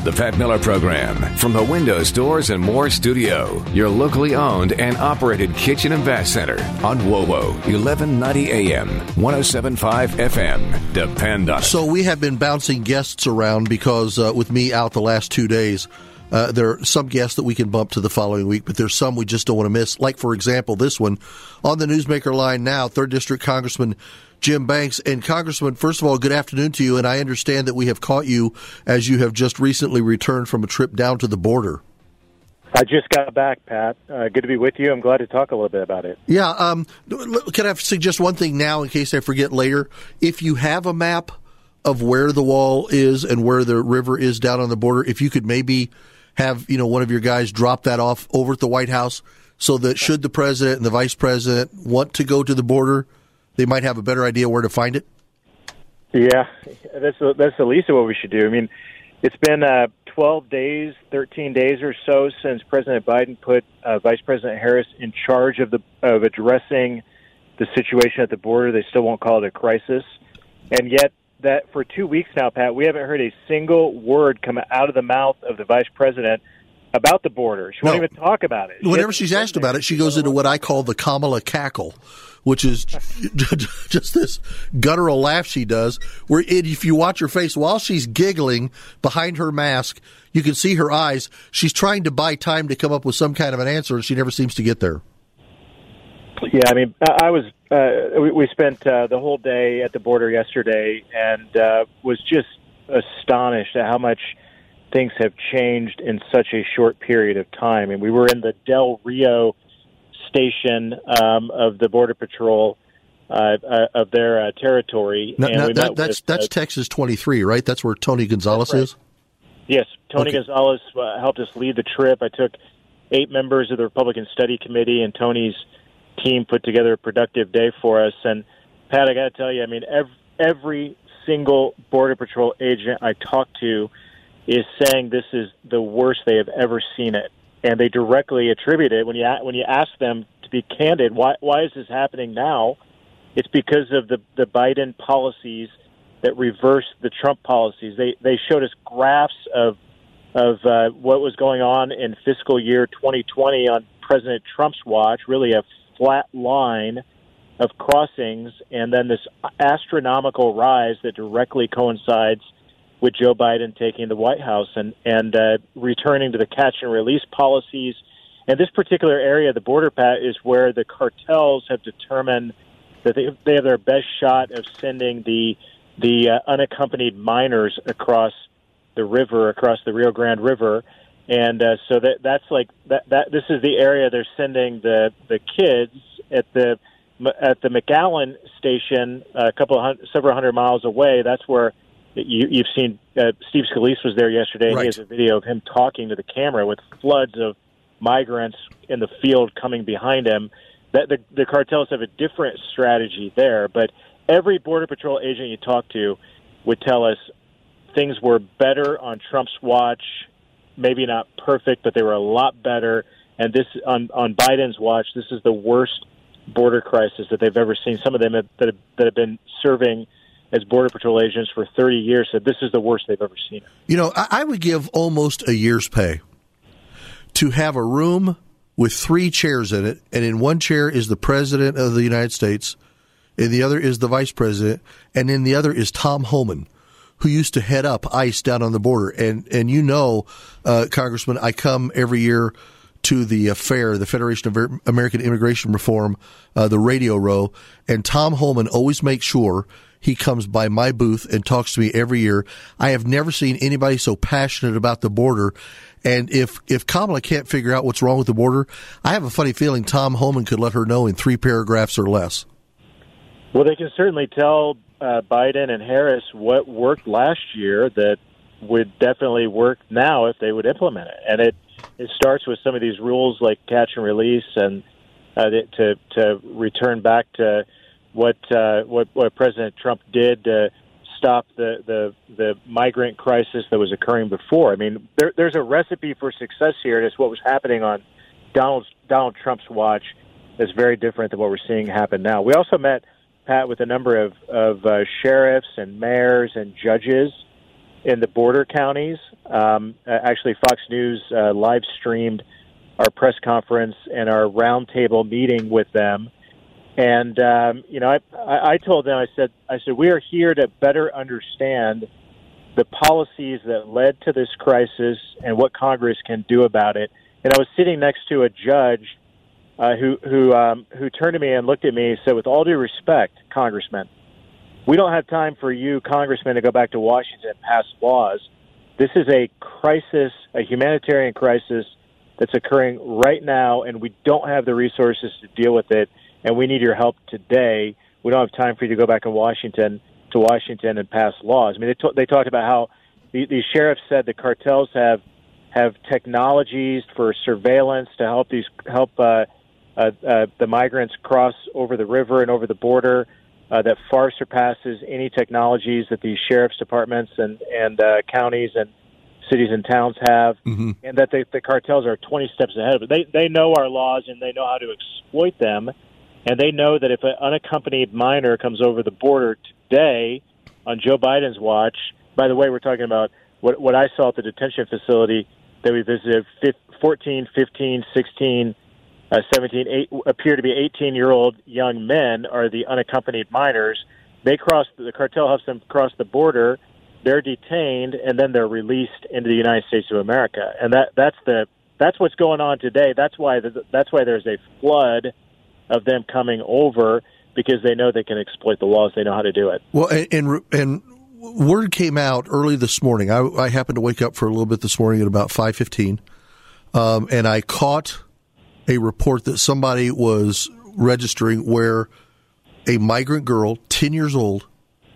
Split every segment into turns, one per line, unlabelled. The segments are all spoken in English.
The Pat Miller Program from the Windows, Doors, and More Studio, your locally owned and operated kitchen and bath center on WOWO, 1190 AM, 107.5 FM. Depend on it.
So we have been bouncing guests around because with me out the last 2 days, there are some guests that we can bump to the following week, but there's some we just don't want to miss. Like, for example, this one on the Newsmaker line now, 3rd District Congressman Jim Banks. And Congressman, first of all, good afternoon to you. And I understand that we have caught you as you have just recently returned from a trip down to the border.
I just got back, Pat. Good to be with you. I'm glad to talk a little bit about it.
Yeah. Can I suggest one thing now in case I forget later? If you have a map of where the wall is and where the river is down on the border, if you could maybe have, one of your guys drop that off over at the White House so that should the president and the vice president want to go to the border, they might have a better idea where to find it?
Yeah, that's the least of what we should do. I mean, it's been 12 days, 13 days or so since President Biden put Vice President Harris in charge of addressing the situation at the border. They still won't call it a crisis. And yet, that for 2 weeks now, Pat, we haven't heard a single word come out of the mouth of the vice president about the border. She won't even talk about it.
Whenever she's asked about it, she goes into what I call the Kamala cackle, which is just this guttural laugh she does, where if you watch her face while she's giggling behind her mask, you can see her eyes. She's trying to buy time to come up with some kind of an answer, and she never seems to get there.
Yeah, I mean, we spent the whole day at the border yesterday and was just astonished at how much things have changed in such a short period of time. And we were in the Del Rio station of the Border Patrol of their territory.
That's Texas 23, right? That's where Tony Gonzalez is?
Yes, Tony Gonzalez helped us lead the trip. I took 8 members of the Republican Study Committee, and Tony's team put together a productive day for us. And, Pat, I got to tell you, I mean, every single Border Patrol agent I talked to is saying this is the worst they have ever seen it. And they directly attribute it, when you ask them to be candid, why is this happening now? It's because of the Biden policies that reverse the Trump policies. They showed us graphs of what was going on in fiscal year 2020 on President Trump's watch, really a flat line of crossings, and then this astronomical rise that directly coincides with Joe Biden taking the White House and returning to the catch and release policies. And this particular area, the border, Pat, is where the cartels have determined that they have their best shot of sending the unaccompanied minors across the river, across the Rio Grande River. And so that's like that. This is the area they're sending the kids at the McAllen station, several hundred miles away. That's where you've seen Steve Scalise was there yesterday. Right. He has a video of him talking to the camera with floods of migrants in the field coming behind him. That the cartels have a different strategy there, but every Border Patrol agent you talk to would tell us things were better on Trump's watch. Maybe not perfect, but they were a lot better. And this on Biden's watch, this is the worst border crisis that they've ever seen. Some of them that have been serving as Border Patrol agents for 30 years said this is the worst they've ever seen.
I would give almost a year's pay to have a room with 3 chairs in it, and in one chair is the President of the United States, in the other is the Vice President, and in the other is Tom Homan, who used to head up ICE down on the border. And Congressman, I come every year to the fair, the Federation of American Immigration Reform, the Radio Row, and Tom Homan always makes sure he comes by my booth and talks to me every year. I have never seen anybody so passionate about the border. And if Kamala can't figure out what's wrong with the border, I have a funny feeling Tom Homan could let her know in 3 paragraphs or less.
Well, they can certainly tell Biden and Harris what worked last year that would definitely work now if they would implement it. And it starts with some of these rules like catch and release, and to return back to what President Trump did to stop the migrant crisis that was occurring before. I mean, there's a recipe for success here, and it's what was happening on Donald Trump's watch that's very different than what we're seeing happen now. We also met, Pat, with a number of sheriffs and mayors and judges in the border counties. Actually, Fox News live streamed our press conference and our roundtable meeting with them. And, I told them, I said, we are here to better understand the policies that led to this crisis and what Congress can do about it. And I was sitting next to a judge who turned to me and looked at me and said, with all due respect, Congressman, we don't have time for you, Congressman, to go back to Washington and pass laws. This is a crisis, a humanitarian crisis that's occurring right now, and we don't have the resources to deal with it, and we need your help today. We don't have time for you to go back to Washington and pass laws. I mean, they talked about how these sheriffs said the cartels have technologies for surveillance to help the migrants cross over the river and over the border that far surpasses any technologies that these sheriff's departments and counties and cities and towns have, and that the cartels are 20 steps ahead of it. They know our laws, and they know how to exploit them, and they know that if an unaccompanied minor comes over the border today on Joe Biden's watch, by the way, we're talking about what I saw at the detention facility that we visited, 14, 15, 16, 17, appear to be 18-year-old young men are the unaccompanied minors. The cartel helps them cross the border. They're detained, and then they're released into the United States of America. And that's what's going on today. That's why there's a flood of them coming over, because they know they can exploit the laws. They know how to do it.
Well, and word came out early this morning. I happened to wake up for a little bit this morning at about 5:15, and I caught a report that somebody was registering where a migrant girl, 10 years old,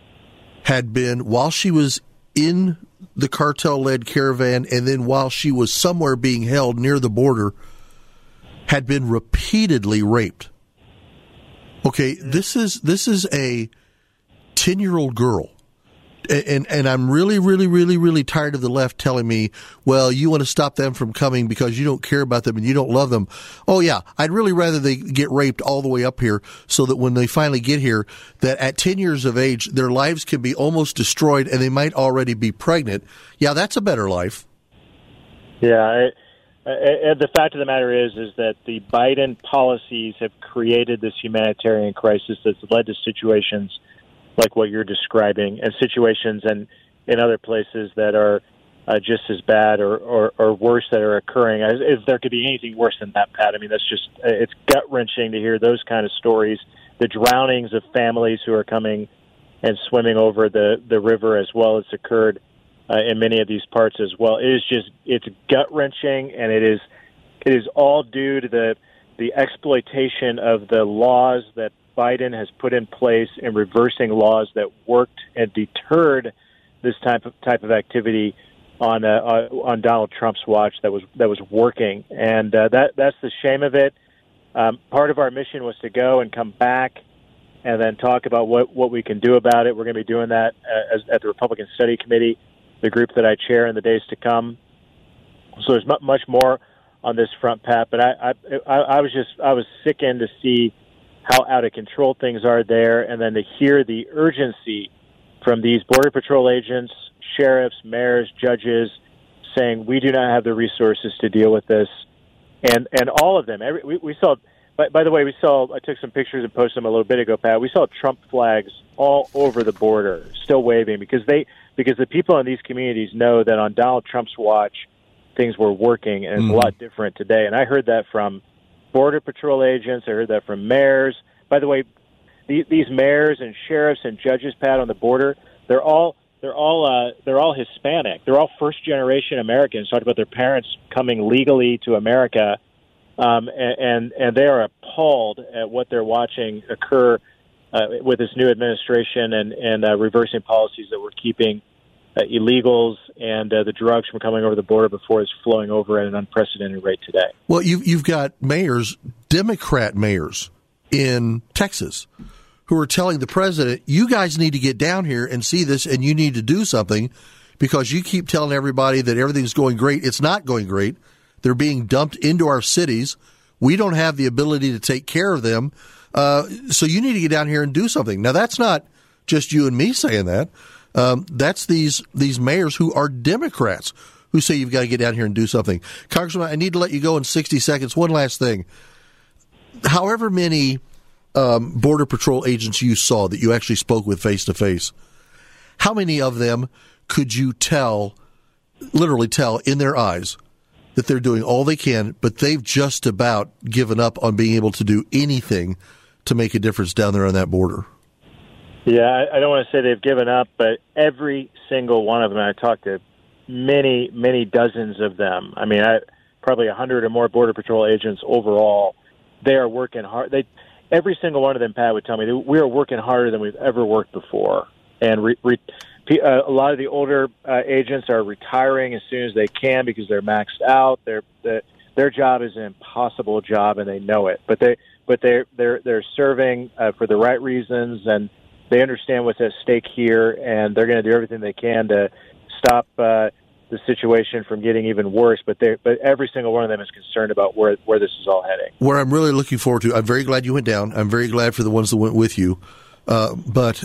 had been, while she was in the cartel-led caravan and then while she was somewhere being held near the border, had been repeatedly raped. Okay, this is a 10-year-old girl. And I'm really, really, really, really tired of the left telling me, well, you want to stop them from coming because you don't care about them and you don't love them. Oh, yeah, I'd really rather they get raped all the way up here so that when they finally get here, that at 10 years of age, their lives can be almost destroyed and they might already be pregnant. Yeah, that's a better life.
Yeah, the fact of the matter is that the Biden policies have created this humanitarian crisis that's led to situations like what you're describing, and situations in other places that are just as bad or worse that are occurring. If there could be anything worse than that, Pat, I mean, that's just, it's gut-wrenching to hear those kind of stories. The drownings of families who are coming and swimming over the river as well as occurred in many of these parts as well. It's gut-wrenching, and it is all due to the exploitation of the laws that Biden has put in place in reversing laws that worked and deterred this type of activity on Donald Trump's watch that was working, and that's the shame of it. Part of our mission was to go and come back and then talk about what we can do about it. We're going to be doing that at the Republican Study Committee, the group that I chair, in the days to come. So there's much more on this front, Pat. But I was sickened to see how out of control things are there, and then to hear the urgency from these Border Patrol agents, sheriffs, mayors, judges, saying we do not have the resources to deal with this, and all of them. We saw. By the way, I took some pictures and posted them a little bit ago, Pat. We saw Trump flags all over the border, still waving, because the people in these communities know that on Donald Trump's watch, things were working, and it's a lot different today. And I heard that from Border Patrol agents. I heard that from mayors. By the way, these mayors and sheriffs and judges, Pat, on the border, they're all Hispanic. They're all first-generation Americans. Talked about their parents coming legally to America, and they are appalled at what they're watching occur with this new administration and reversing policies that were keeping illegals and the drugs from coming over the border before it's flowing over at an unprecedented rate today.
Well, you've got mayors, Democrat mayors in Texas, who are telling the president, you guys need to get down here and see this, and you need to do something because you keep telling everybody that everything's going great. It's not going great. They're being dumped into our cities. We don't have the ability to take care of them. So you need to get down here and do something. Now, that's not just you and me saying that. That's these mayors who are Democrats who say you've got to get down here and do something. Congressman, I need to let you go in 60 seconds. One last thing. However many Border Patrol agents you saw that you actually spoke with face-to-face, how many of them could you literally tell in their eyes that they're doing all they can, but they've just about given up on being able to do anything to make a difference down there on that border?
Yeah, I don't want to say they've given up, but every single one of them, I talked to many, many dozens of them. I mean, probably 100 or more Border Patrol agents overall. They are working hard. Every single one of them, Pat, would tell me, we are working harder than we've ever worked before. And a lot of the older agents are retiring as soon as they can because they're maxed out. Their job is an impossible job, and they know it. But they're serving for the right reasons, and they understand what's at stake here, and they're going to do everything they can to stop the situation from getting even worse. But every single one of them is concerned about where this is all heading.
Where I'm really looking forward to, I'm very glad you went down. I'm very glad for the ones that went with you. But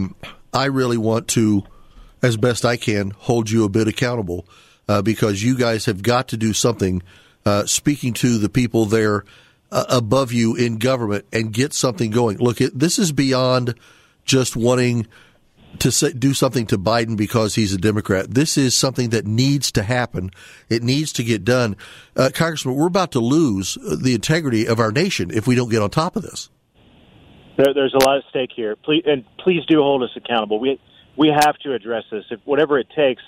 I really want to, as best I can, hold you a bit accountable because you guys have got to do something, speaking to the people there above you in government and get something going. Look, this is beyond just wanting to do something to Biden because he's a Democrat. This is something that needs to happen. It needs to get done. Congressman, we're about to lose the integrity of our nation if we don't get on top of this.
There's a lot at stake here. Please do hold us accountable. We have to address this. Whatever it takes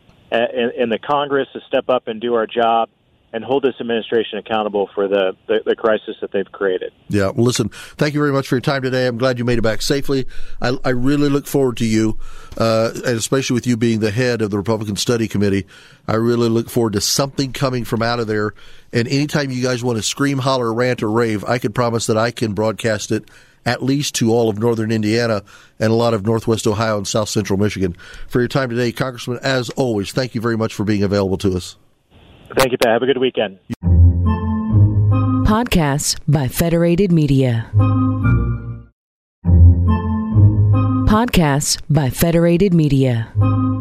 in the Congress to step up and do our job and hold this administration accountable for the crisis that they've created. Yeah,
well, listen, thank you very much for your time today. I'm glad you made it back safely. I really look forward to you, and especially with you being the head of the Republican Study Committee, I really look forward to something coming from out of there. And anytime you guys want to scream, holler, rant, or rave, I can promise that I can broadcast it at least to all of northern Indiana and a lot of northwest Ohio and south central Michigan. For your time today, Congressman, as always, thank you very much for being available to us.
Thank you, Pat. Have a good weekend.
Podcasts by Federated Media. Podcasts by Federated Media.